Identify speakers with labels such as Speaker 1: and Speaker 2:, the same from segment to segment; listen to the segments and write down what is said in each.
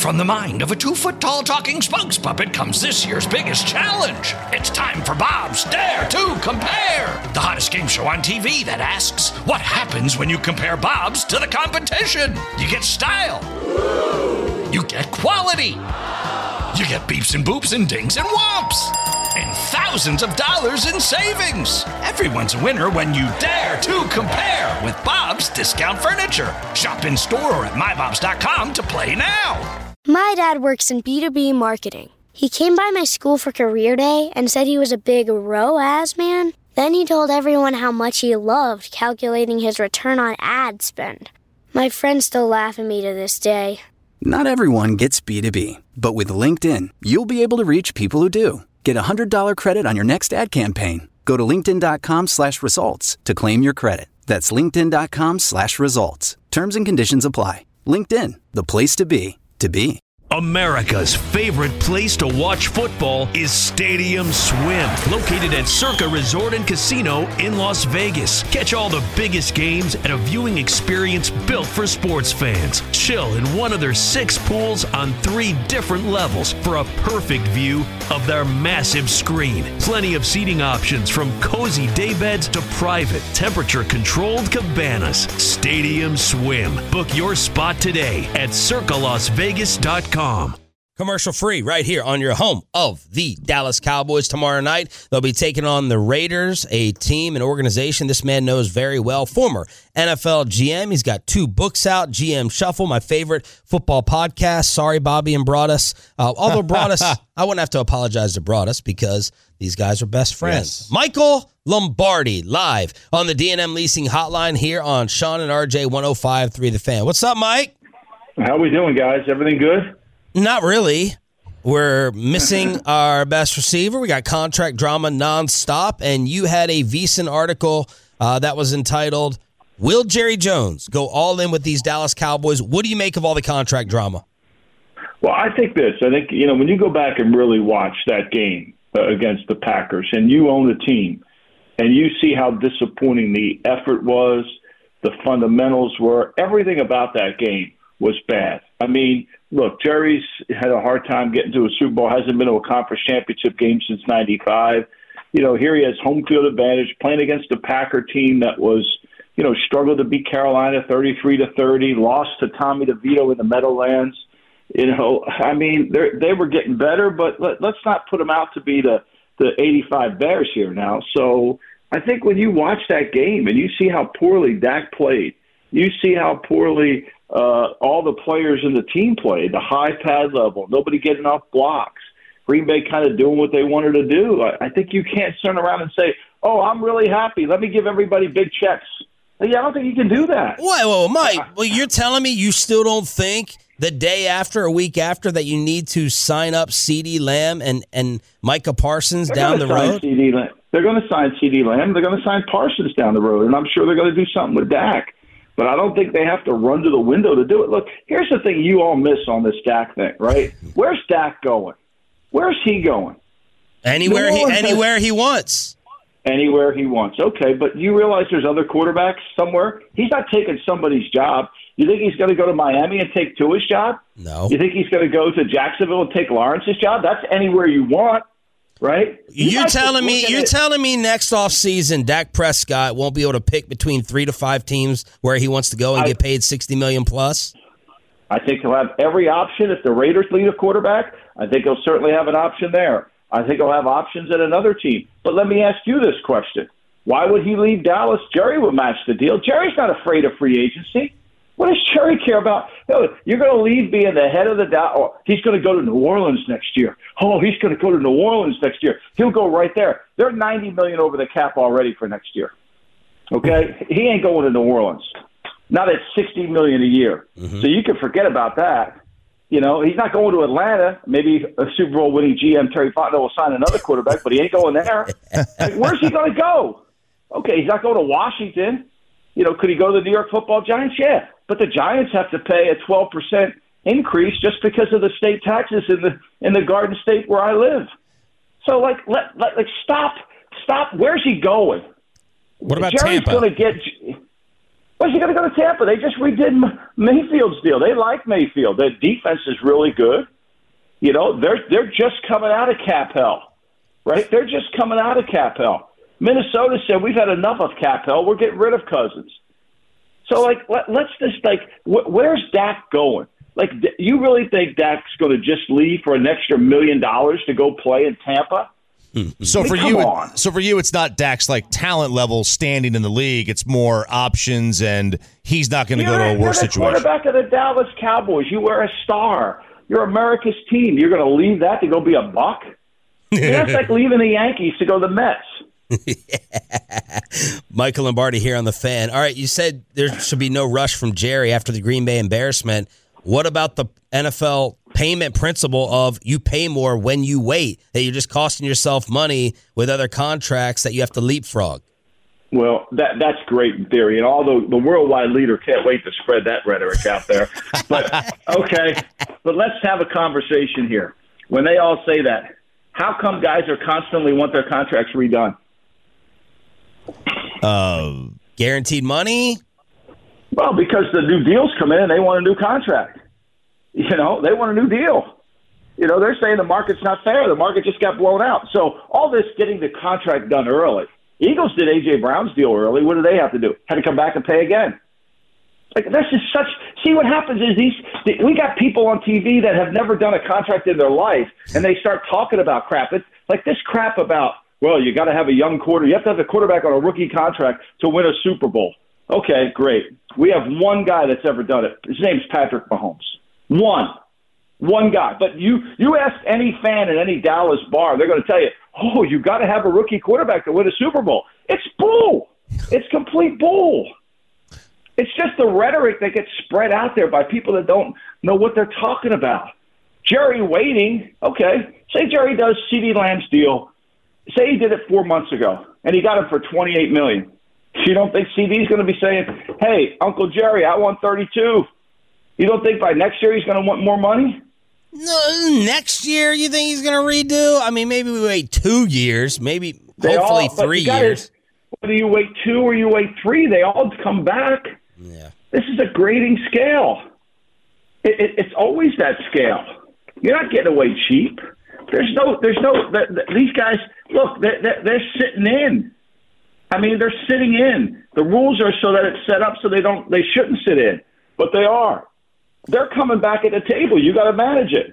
Speaker 1: From the mind of a 2-foot-tall talking spokes puppet comes this year's biggest challenge. It's time for Bob's Dare to Compare, the hottest game show on TV that asks, what happens when you compare Bob's to the competition? You get style. You get quality. You get beeps and boops and dings and whomps. And thousands of dollars in savings. Everyone's a winner when you dare to compare with Bob's Discount Furniture. Shop in store or at mybobs.com to play now.
Speaker 2: My dad works in B2B marketing. He came by my school for career day and said he was a big ROAS man. Then he told everyone how much he loved calculating his return on ad spend. My friends still laugh at me to this day.
Speaker 3: Not everyone gets B2B, but with LinkedIn, you'll be able to reach people who do. Get a $100 credit on your next ad campaign. Go to linkedin.com/results to claim your credit. That's linkedin.com/results. Terms and conditions apply. LinkedIn, the place to be, to be.
Speaker 4: America's favorite place to watch football is Stadium Swim, located at Circa Resort and Casino in Las Vegas. Catch all the biggest games at a viewing experience built for sports fans. Chill in one of their 6 pools on 3 different levels for a perfect view of their massive screen. Plenty of seating options from cozy daybeds to private, temperature-controlled cabanas. Stadium Swim. Book your spot today at circalasvegas.com.
Speaker 5: Commercial free right here on your home of the Dallas Cowboys tomorrow night. They'll be taking on the Raiders, a team, an organization this man knows very well. Former NFL GM. He's got 2 books out, GM Shuffle, my favorite football podcast. Sorry, Bobby and Broadus. Although Broadus, I wouldn't have to apologize to Broadus because these guys are best friends. Yes. Michael Lombardi, live on the D&M Leasing Hotline here on Sean and RJ 105.3 The Fan. What's up, Mike?
Speaker 6: How we doing, guys? Everything good?
Speaker 5: Not really. We're missing our best receiver. We got contract drama nonstop, and you had a VSiN article that was entitled, Will Jerry Jones go all in with these Dallas Cowboys? What do you make of all the contract drama?
Speaker 6: Well, I think this. I think, when you go back and really watch that game against the Packers, and you own the team, and you see how disappointing the effort was, the fundamentals were, everything about that game was bad. I mean, look, Jerry's had a hard time getting to a Super Bowl, hasn't been to a conference championship game since '95. Here he has home field advantage, playing against a Packer team that was, struggled to beat Carolina 33-30, lost to Tommy DeVito in the Meadowlands. I mean, they were getting better, but let's not put them out to be the 85 Bears here now. So I think when you watch that game and you see how poorly Dak played, you see how poorly all the players in the team played, the high pad level, nobody getting off blocks, Green Bay kind of doing what they wanted to do. I think you can't turn around and say, oh, I'm really happy, let me give everybody big checks. Yeah, I don't think you can do that.
Speaker 5: Well, Mike, you're telling me you still don't think the day after, a week after, that you need to sign up CeeDee Lamb and Micah Parsons down the road?
Speaker 6: They're going to sign CeeDee Lamb. They're going to sign Parsons down the road, and I'm sure they're going to do something with Dak. But I don't think they have to run to the window to do it. Look, here's the thing you all miss on this Dak thing, right? Where's Dak going? Where's he going?
Speaker 5: Anywhere he wants.
Speaker 6: Anywhere he wants. Okay, but you realize there's other quarterbacks somewhere? He's not taking somebody's job. You think he's going to go to Miami and take Tua's job?
Speaker 5: No.
Speaker 6: You think he's going to go to Jacksonville and take Lawrence's job? That's anywhere you want. Right?
Speaker 5: You're telling me next offseason Dak Prescott won't be able to pick between 3 to 5 teams where he wants to go and get paid $60 million plus?
Speaker 6: I think he'll have every option. If the Raiders lead a quarterback, I think he'll certainly have an option there. I think he'll have options at another team. But let me ask you this question. Why would he leave Dallas? Jerry would match the deal. Jerry's not afraid of free agency. What does Jerry care about? You're going to leave being the head of the Dallas. Oh, he's going to go to New Orleans next year. Oh, he's going to go to New Orleans next year. He'll go right there. They're $90 million over the cap already for next year. Okay? He ain't going to New Orleans. Not at $60 million a year. Mm-hmm. So you can forget about that. He's not going to Atlanta. Maybe a Super Bowl winning GM Terry Fontenot will sign another quarterback, but he ain't going there. Where's he going to go? Okay, he's not going to Washington. Could he go to the New York Football Giants? Yeah. But the Giants have to pay a 12% increase just because of the state taxes in the Garden State where I live. So, stop. Where's he going?
Speaker 5: What about
Speaker 6: Jerry's
Speaker 5: Tampa?
Speaker 6: Why's he going to go to Tampa? They just redid Mayfield's deal. They like Mayfield. Their defense is really good. You know, they're just coming out of cap hell, right? They're just coming out of cap hell. Minnesota said, we've had enough of cap hell. We're getting rid of Cousins. So, like, let's just, like, where's Dak going? Like, you really think Dak's going to just leave for an extra $1 million to go play in Tampa?
Speaker 7: So for you, it's not Dak's like talent level standing in the league. It's more options, and he's not going to go to a worse situation.
Speaker 6: You're the quarterback of the Dallas Cowboys. You were a star. You're America's team. You're going to leave that to go be a buck? That's like leaving the Yankees to go to the Mets.
Speaker 5: Yeah. Michael Lombardi here on The Fan. All right, you said there should be no rush from Jerry after the Green Bay embarrassment. What about the NFL payment principle of you pay more when you wait, that you're just costing yourself money with other contracts that you have to leapfrog?
Speaker 6: Well, that's great in theory, and although the worldwide leader can't wait to spread that rhetoric out there. But, okay, but let's have a conversation here. When they all say that, how come guys are constantly want their contracts redone?
Speaker 5: Guaranteed money?
Speaker 6: Well, because the new deals come in and they want a new contract. You know, they want a new deal. You know, they're saying the market's not fair. The market just got blown out. So all this getting the contract done early. Eagles did A.J. Brown's deal early. What do they have to do? Had to come back and pay again. Like, this is such – see, what happens is we got people on TV that have never done a contract in their life, and they start talking about crap. It's like this crap about, well, you got to have a young quarter. You have to have the quarterback on a rookie contract to win a Super Bowl. Okay, great. We have one guy that's ever done it. His name's Patrick Mahomes. One guy. But you ask any fan in any Dallas bar, they're going to tell you, oh, you got to have a rookie quarterback to win a Super Bowl. It's bull. It's complete bull. It's just the rhetoric that gets spread out there by people that don't know what they're talking about. Jerry waiting, okay, say Jerry does CeeDee Lamb's deal. Say he did it 4 months ago, and he got him for $28 million. You don't think CeeDee's going to be saying, hey, Uncle Jerry, I want 32. You don't think by next year he's going to want more money?
Speaker 5: No, next year you think he's going to redo? I mean, maybe we wait 2 years, maybe hopefully 3 years.
Speaker 6: Whether you wait 2 or you wait 3, they all come back.
Speaker 5: Yeah.
Speaker 6: This is a grading scale. It's always that scale. You're not getting away cheap. There's no. These guys, look, they're sitting in. I mean, they're sitting in. The rules are so that it's set up so they shouldn't sit in, but they are. They're coming back at the table. You got to manage it.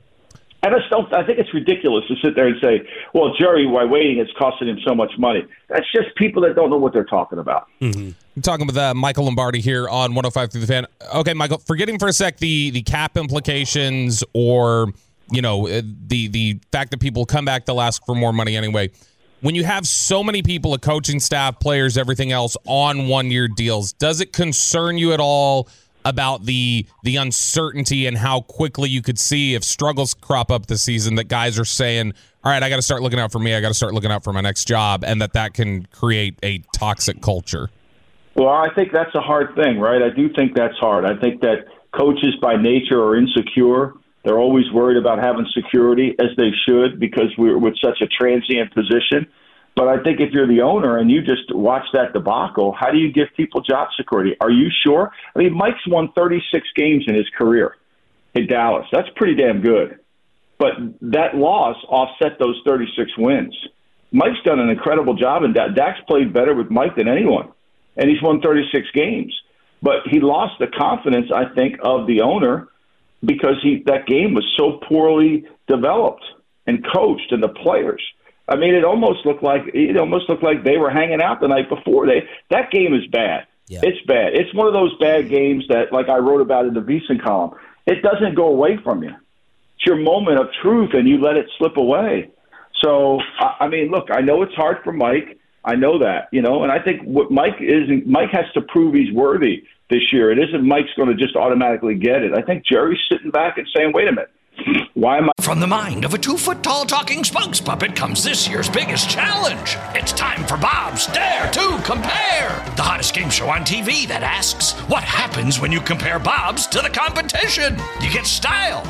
Speaker 6: I think it's ridiculous to sit there and say, well, Jerry, why waiting is costing him so much money. That's just people that don't know what they're talking about.
Speaker 8: Mm-hmm. I'm talking with Michael Lombardi here on 105 Through the Fan. Okay, Michael, forgetting for a sec the cap implications or, you know, the fact that people come back, they'll ask for more money anyway. When you have so many people, a coaching staff, players, everything else on one-year deals, does it concern you at all about the uncertainty and how quickly you could see if struggles crop up this season that guys are saying, all right, I got to start looking out for me, I got to start looking out for my next job, and that can create a toxic culture?
Speaker 6: Well, I think that's a hard thing, right? I do think that's hard. I think that coaches by nature are insecure. They're always worried about having security, as they should, because we're with such a transient position. But I think if you're the owner and you just watch that debacle, how do you give people job security? Are you sure? I mean, Mike's won 36 games in his career in Dallas. That's pretty damn good. But that loss offset those 36 wins. Mike's done an incredible job, and Dak's played better with Mike than anyone. And he's won 36 games. But he lost the confidence, I think, of the owner because that game was so poorly developed and coached, and the players. I mean, it almost looked like they were hanging out the night before. That game is bad. Yeah. It's bad. It's one of those bad games that, like I wrote about in the VSiN column, it doesn't go away from you. It's your moment of truth, and you let it slip away. So, I mean, look, I know it's hard for Mike. I know that, you know, and I think what Mike has to prove he's worthy this year. It isn't Mike's going to just automatically get it. I think Jerry's sitting back and saying, wait a minute. Why am I?
Speaker 1: From the mind of a 2-foot-tall talking spokes puppet comes this year's biggest challenge. It's time for Bob's Dare to Compare, the hottest game show on TV that asks, what happens when you compare Bob's to the competition? You get style.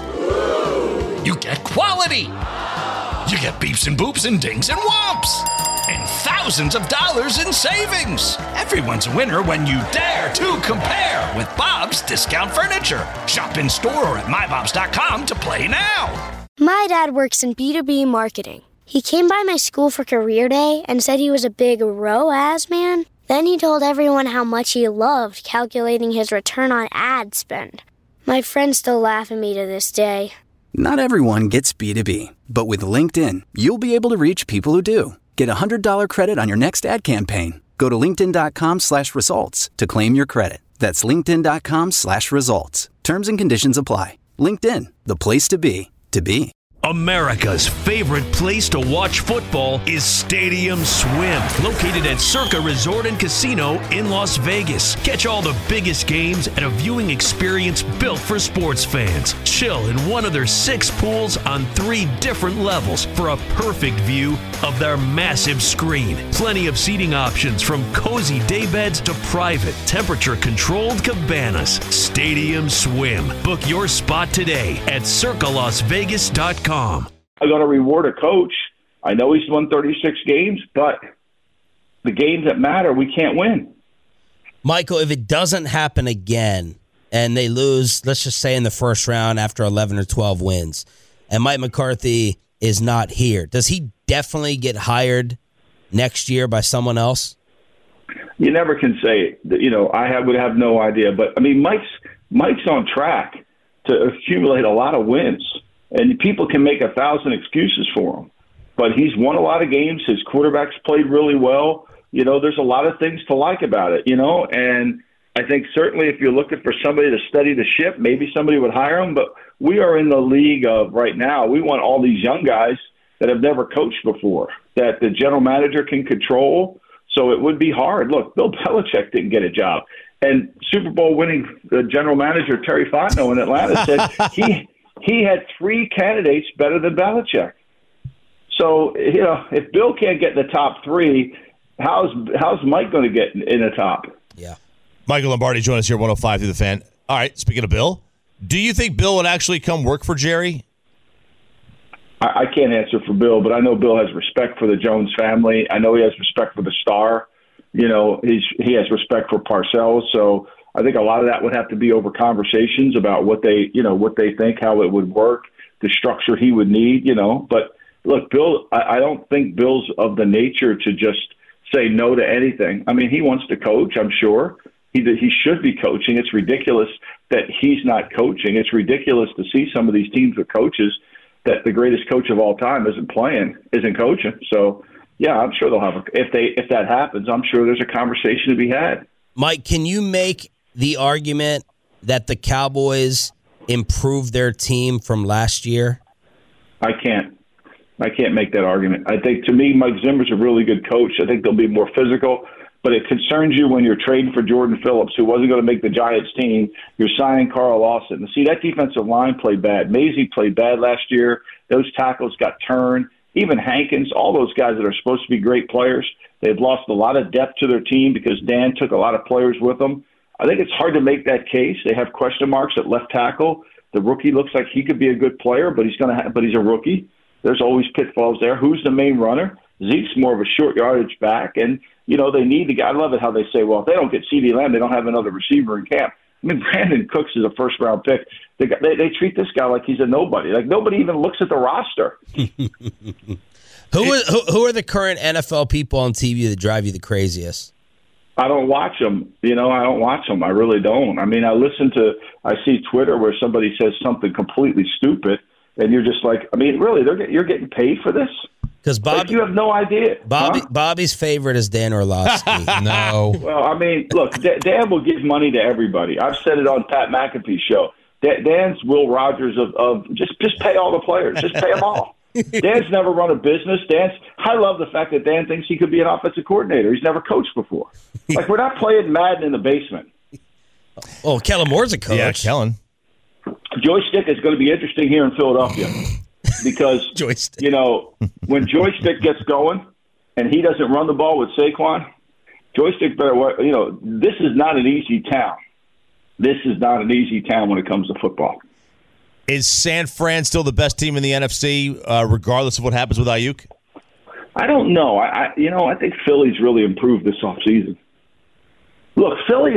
Speaker 1: You get quality. You get beeps and boops and dings and whomps. And thousands of dollars in savings. Everyone's a winner when you dare to compare with Bob's Discount Furniture. Shop in store or at mybobs.com to play now.
Speaker 2: My dad works in B2B marketing. He came by my school for career day and said he was a big ROAS man. Then he told everyone how much he loved calculating his return on ad spend. My friends still laugh at me to this day.
Speaker 3: Not everyone gets B2B, but with LinkedIn, you'll be able to reach people who do. Get a $100 credit on your next ad campaign. Go to linkedin.com/results to claim your credit. That's linkedin.com/results. Terms and conditions apply. LinkedIn, the place to be, to be.
Speaker 4: America's favorite place to watch football is Stadium Swim, located at Circa Resort and Casino in Las Vegas. Catch all the biggest games at a viewing experience built for sports fans. Chill in one of their 6 pools on 3 different levels for a perfect view of their massive screen. Plenty of seating options from cozy daybeds to private, temperature-controlled cabanas. Stadium Swim. Book your spot today at circalasvegas.com.
Speaker 6: I'm going to reward a coach. I know he's won 36 games, but the games that matter, we can't win.
Speaker 5: Michael, if it doesn't happen again and they lose, let's just say in the first round after 11 or 12 wins, and Mike McCarthy is not here, does he definitely get hired next year by someone else?
Speaker 6: You never can say. I would have no idea. But, I mean, Mike's on track to accumulate a lot of wins. And people can make 1,000 excuses for him. But he's won a lot of games. His quarterback's played really well. There's a lot of things to like about it, And I think certainly if you're looking for somebody to steady the ship, maybe somebody would hire him. But we are in the league of right now, we want all these young guys that have never coached before, that the general manager can control. So it would be hard. Look, Bill Belichick didn't get a job. And Super Bowl winning general manager Terry Fontenot in Atlanta said he had 3 candidates better than Belichick. So, if Bill can't get in the top 3, how's Mike going to get in the top?
Speaker 5: Yeah.
Speaker 7: Michael Lombardi joined us here, 105 through the Fan. All right, speaking of Bill, do you think Bill would actually come work for Jerry?
Speaker 6: I can't answer for Bill, but I know Bill has respect for the Jones family. I know he has respect for the star. He has respect for Parcells. So I think a lot of that would have to be over conversations about what they think, how it would work, the structure he would need, But look, Bill, I don't think Bill's of the nature to just say no to anything. I mean, he wants to coach, I'm sure. He should be coaching. It's ridiculous that he's not coaching. It's ridiculous to see some of these teams with coaches that the greatest coach of all time isn't coaching. So, yeah, I'm sure they'll have if that happens, I'm sure there's a conversation to be had.
Speaker 5: Mike, can you make the argument that the Cowboys improved their team from last year?
Speaker 6: I can't make that argument. I think, to me, Mike Zimmer's a really good coach. I think they'll be more physical, but it concerns you when you're trading for Jordan Phillips, who wasn't going to make the Giants team. You're signing Carl Lawson. See, that defensive line played bad. Maisie played bad last year. Those tackles got turned. Even Hankins, all those guys that are supposed to be great players, they've lost a lot of depth to their team because Dan took a lot of players with them. I think it's hard to make that case. They have question marks at left tackle. The rookie looks like he could be a good player, but he's a rookie. There's always pitfalls there. Who's the main runner? Zeke's more of a short yardage back, and they need the guy. I love it how they say, well, if they don't get CeeDee Lamb, they don't have another receiver in camp. I mean, Brandon Cooks is a first-round pick. They treat this guy like he's a nobody. Like, nobody even looks at the roster.
Speaker 5: Who are the current NFL people on TV that drive you the craziest?
Speaker 6: I don't watch them. I don't watch them. I really don't. I mean, I see Twitter where somebody says something completely stupid, and you're just like, I mean, really, you're getting paid for this?
Speaker 5: Because
Speaker 6: you have no idea.
Speaker 5: Bobby's favorite is Dan Orlovsky. No.
Speaker 6: Well, I mean, look, Dan will give money to everybody. I've said it on Pat McAfee's show. Dan's Will Rogers of just pay all the players. Just pay them all. Dan's never run a business. I love the fact that Dan thinks he could be an offensive coordinator. He's never coached before. Like, we're not playing Madden in the basement.
Speaker 5: Oh, Kellen Moore's a coach.
Speaker 7: Yeah, Kellen.
Speaker 6: Joystick is going to be interesting here in Philadelphia because, when Joystick gets going and he doesn't run the ball with Saquon, Joystick better work. This is not an easy town. This is not an easy town when it comes to football.
Speaker 7: Is San Fran still the best team in the NFC, regardless of what happens with Ayuk?
Speaker 6: I don't know. I think Philly's really improved this offseason. Look, Philly's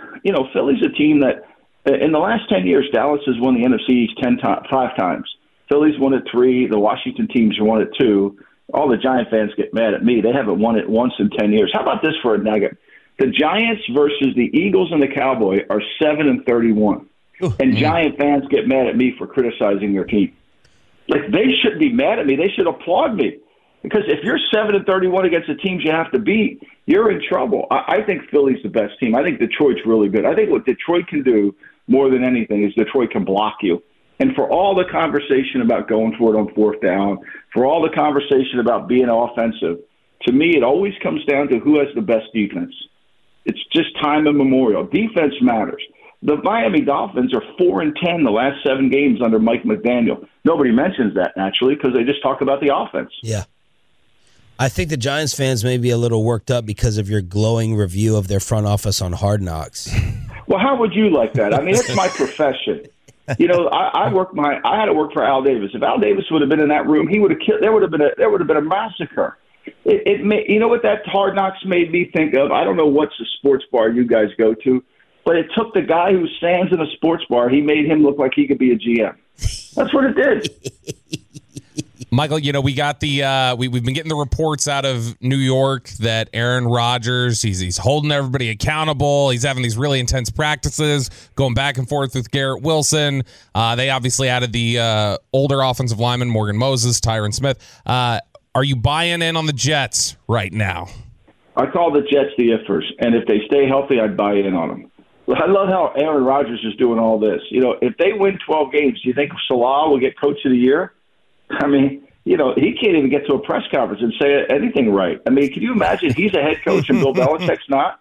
Speaker 6: a team that in the last 10 years, Dallas has won the NFC East 5 times. Philly's won it 3. The Washington teams have won it 2. All the Giant fans get mad at me. They haven't won it once in 10 years. How about this for a nugget? The Giants versus the Eagles and the Cowboys are 7-31. And Giant fans get mad at me for criticizing their team. Like, they shouldn't be mad at me. They should applaud me. Because if you're 7-31 against the teams you have to beat, you're in trouble. I think Philly's the best team. I think Detroit's really good. I think what Detroit can do more than anything is Detroit can block you. And for all the conversation about going for it on 4th down, for all the conversation about being offensive, to me it always comes down to who has the best defense. It's just time immemorial. Defense matters. The Miami Dolphins are 4-10 the last 7 games under Mike McDaniel. Nobody mentions that, naturally, because they just talk about the offense.
Speaker 5: Yeah. I think the Giants fans may be a little worked up because of your glowing review of their front office on Hard Knocks.
Speaker 6: Well, how would you like that? I mean, it's my profession. I had to work for Al Davis. If Al Davis would have been in that room, he would have killed. There would have been a massacre. You know what that Hard Knocks made me think of? I don't know what's the sports bar you guys go to, but it took the guy who stands in a sports bar. He made him look like he could be a GM. That's what it did.
Speaker 8: Michael, we got we've been getting the reports out of New York that Aaron Rodgers, he's holding everybody accountable. He's having these really intense practices, going back and forth with Garrett Wilson. They obviously added the older offensive lineman, Morgan Moses, Tyron Smith. Are you buying in on the Jets right now?
Speaker 6: I call the Jets the ifers, and if they stay healthy, I'd buy in on them. I love how Aaron Rodgers is doing all this. If they win 12 games, do you think Salah will get Coach of the Year? I mean, he can't even get to a press conference and say anything right. I mean, can you imagine he's a head coach and Bill Belichick's not?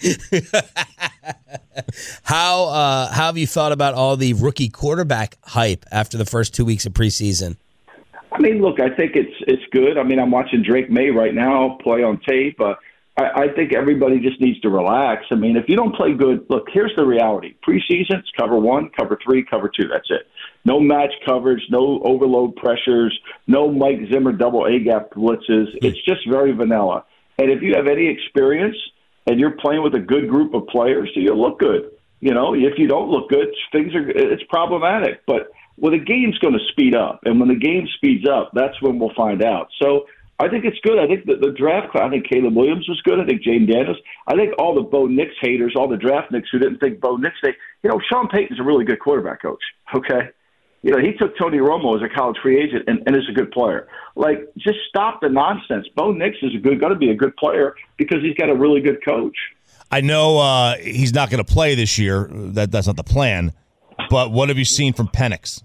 Speaker 5: How have you thought about all the rookie quarterback hype after the first 2 weeks of preseason?
Speaker 6: I mean, look, I think it's good. I mean, I'm watching Drake May right now play on tape. I think everybody just needs to relax. I mean, if you don't play good, look, here's the reality. Preseason, it's cover 1, cover 3, cover 2. That's it. No match coverage, no overload pressures, no Mike Zimmer double A-gap blitzes. It's just very vanilla. And if you have any experience and you're playing with a good group of players, you'll look good. If you don't look good, it's problematic. But the game's going to speed up. And when the game speeds up, that's when we'll find out. So I think it's good. I think the draft class, I think Caleb Williams was good. I think Jaden Daniels. I think all the Bo Nix haters, all the draft Nix who didn't think Bo Nix, Sean Payton's a really good quarterback coach, okay? He took Tony Romo as a college free agent and is a good player. Like, just stop the nonsense. Bo Nix is going to be a good player because he's got a really good coach.
Speaker 7: I know he's not going to play this year. That's not the plan. But what have you seen from Penix?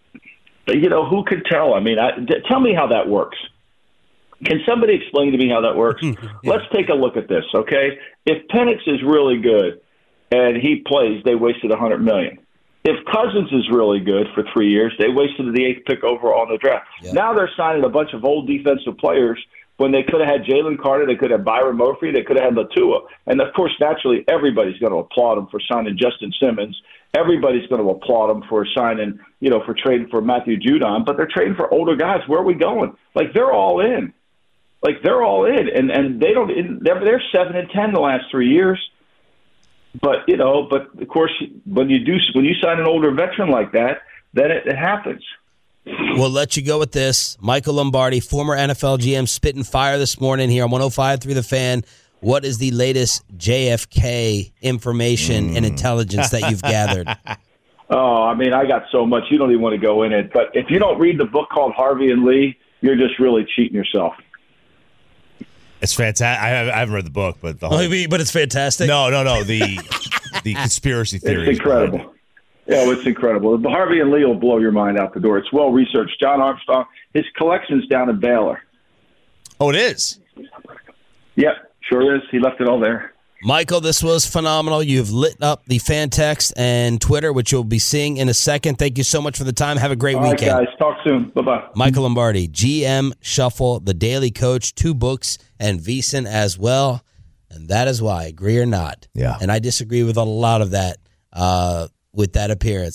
Speaker 6: Who could tell? I mean, tell me how that works. Can somebody explain to me how that works? Let's take a look at this, okay? If Penix is really good and he plays, they wasted $100 million. If Cousins is really good for 3 years, they wasted the 8th pick overall in the draft. Yeah. Now they're signing a bunch of old defensive players when they could have had Jalen Carter, they could have Byron Murphy, they could have had Latua. And, of course, naturally, everybody's going to applaud him for signing Justin Simmons. Everybody's going to applaud him for signing, for trading for Matthew Judon. But they're trading for older guys. Where are we going? Like, they're all in. They're all in. And they're 7-10 the last 3 years. But of course, when you sign an older veteran like that, then it happens.
Speaker 5: We'll let you go with this. Michael Lombardi, former NFL GM, spitting fire this morning here on 105.3 The Fan. What is the latest JFK information and intelligence that you've gathered?
Speaker 6: Oh, I mean, I got so much. You don't even want to go in it. But if you don't read the book called Harvey and Lee, you're just really cheating yourself.
Speaker 7: It's fantastic. I haven't read the book, but the whole...
Speaker 5: but it's fantastic.
Speaker 7: No. The conspiracy theory.
Speaker 6: It's incredible. Yeah, it's incredible. The Harvey and Lee will blow your mind out the door. It's well researched. John Armstrong, his collection's down in Baylor.
Speaker 7: Oh, it is.
Speaker 6: Yep, sure is. He left it all there.
Speaker 5: Michael, this was phenomenal. You've lit up the fan text and Twitter, which you'll be seeing in a second. Thank you so much for the time. Have a great weekend.
Speaker 6: All right, guys. Talk soon. Bye-bye.
Speaker 5: Michael Lombardi, GM Shuffle, The Daily Coach, 2 books, and VSiN as well. And that is why, agree or not.
Speaker 7: Yeah.
Speaker 5: And I disagree with a lot of that, with that appearance.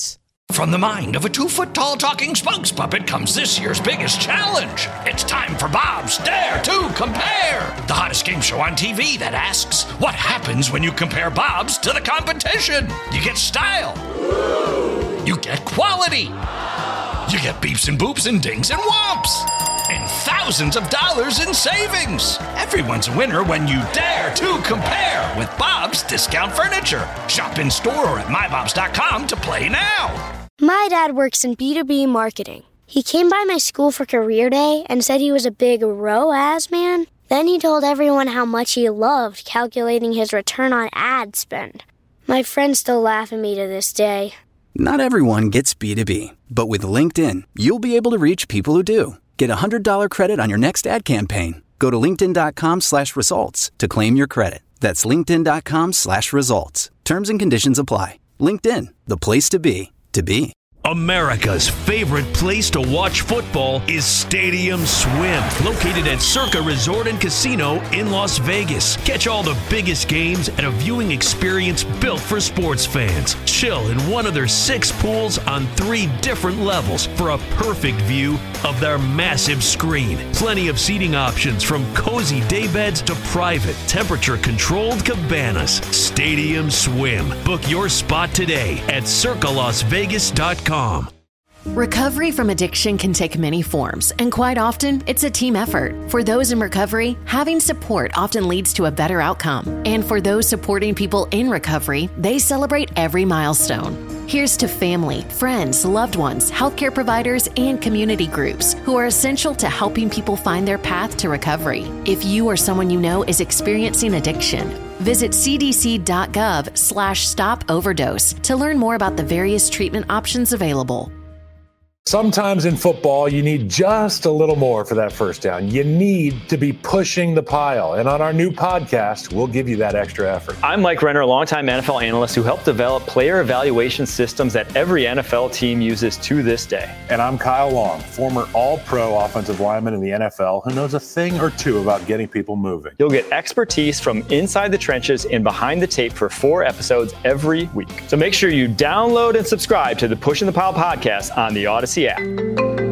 Speaker 1: From the mind of a 2-foot-tall talking spokes puppet comes this year's biggest challenge. It's time for Bob's Dare to Compare, the hottest game show on TV that asks, what happens when you compare Bob's to the competition? You get style. You get quality. You get beeps and boops and dings and whomps. And thousands of dollars in savings. Everyone's a winner when you dare to compare with Bob's Discount Furniture. Shop in store or at mybobs.com to play now.
Speaker 2: My dad works in B2B marketing. He came by my school for career day and said he was a big ROAS man. Then he told everyone how much he loved calculating his return on ad spend. My friends still laugh at me to this day.
Speaker 3: Not everyone gets B2B, but with LinkedIn, you'll be able to reach people who do. Get a $100 credit on your next ad campaign. Go to linkedin.com/results to claim your credit. That's linkedin.com/results. Terms and conditions apply. LinkedIn, the place to be.
Speaker 4: America's favorite place to watch football is Stadium Swim, located at Circa Resort and Casino in Las Vegas. Catch all the biggest games at a viewing experience built for sports fans. Chill in one of their 6 pools on 3 different levels for a perfect view of their massive screen. Plenty of seating options from cozy daybeds to private, temperature-controlled cabanas. Stadium Swim. Book your spot today at circalasvegas.com.
Speaker 9: Recovery from addiction can take many forms, and quite often, it's a team effort. For those in recovery, having support often leads to a better outcome. And for those supporting people in recovery, they celebrate every milestone. Here's to family, friends, loved ones, healthcare providers, and community groups who are essential to helping people find their path to recovery. If you or someone you know is experiencing addiction, visit cdc.gov/stop overdose to learn more about the various treatment options available.
Speaker 10: Sometimes in football, you need just a little more for that first down. You need to be pushing the pile. And on our new podcast, we'll give you that extra effort.
Speaker 11: I'm Mike Renner, a longtime NFL analyst who helped develop player evaluation systems that every NFL team uses to this day.
Speaker 10: And I'm Kyle Long, former all-pro offensive lineman in the NFL who knows a thing or two about getting people moving.
Speaker 11: You'll get expertise from inside the trenches and behind the tape for 4 episodes every week. So make sure you download and subscribe to the Pushing the Pile podcast on the Odyssey app.